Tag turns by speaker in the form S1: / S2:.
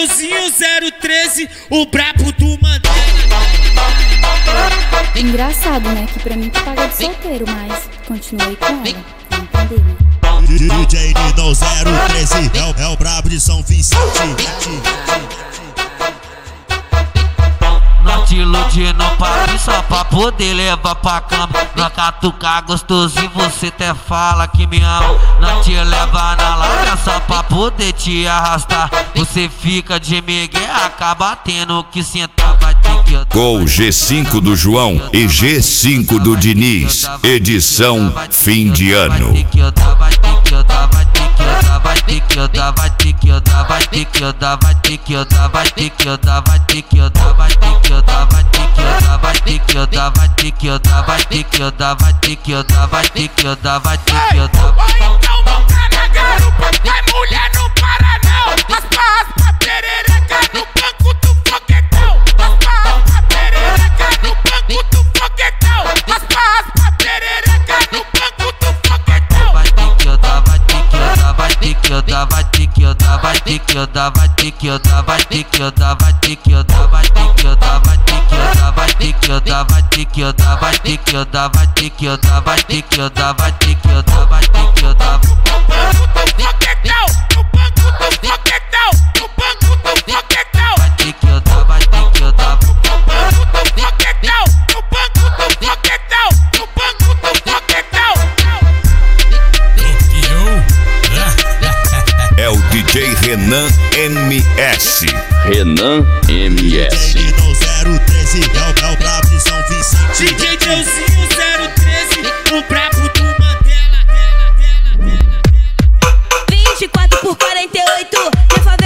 S1: Deusinho 013, o brabo do Mandela.
S2: Engraçado, né? Que pra mim tu paga de solteiro, mas continuei com ela. Não entendeu, né?
S3: DJ Nino 013 é o brabo de São Vicente.
S4: Nós te iludindo papi só pra poder levar pra cama. Nós catucar gostoso e você até fala que me ama. Nós te leva na larga só pra poder te arrastar. Você fica de migué, acaba tendo que sentar. Vai ter que
S5: Gol G5 do João e G5 do Diniz, edição fim de ano.
S4: Vai ter que andar, vai ter que andar, vai ter que andar, vai ter que andar, vai ter que andar, vai ter que andar, vai ter que andar, vai ter que andar, vai ter que andar, vai ter que andar, vai ter que andar, vai ter que andar, vai ter que andar, vai ter que andar, vai ter que andar, vai ter que andar, vai ter que andar.
S1: Ou então montar na garupa, vai mulher não para não. Raspa, perereca no banco do foguetão. Raspa, perereca no banco do foguetão. Raspa, perereca no banco do foguetão.
S4: Vai ter que andar, vai ter que andar, vai ter que andar, vai ter que andar, vai ter que andar, vai ter que andar, vai ter que andar, vai ter que andar, vai ter que andar, vai ter que andar, vai ter que andar, vai ter que andar, vai ter que andar, vai ter que andar, vai ter que andar, vai ter que andar, vai ter que andar.
S1: No banco do foguetão, no banco do foguetão.
S4: Vai ter que andar, vai ter que andar.
S1: No banco do foguetão, no banco do foguetão, no banco do foguetão.
S5: É o DJ Renan MS.
S6: Renan MS.
S3: DJ Nino 013 é o brabo de São Vicente.
S1: DJ Deusinho 013, o brabo do Mandela.
S7: 24 por 48,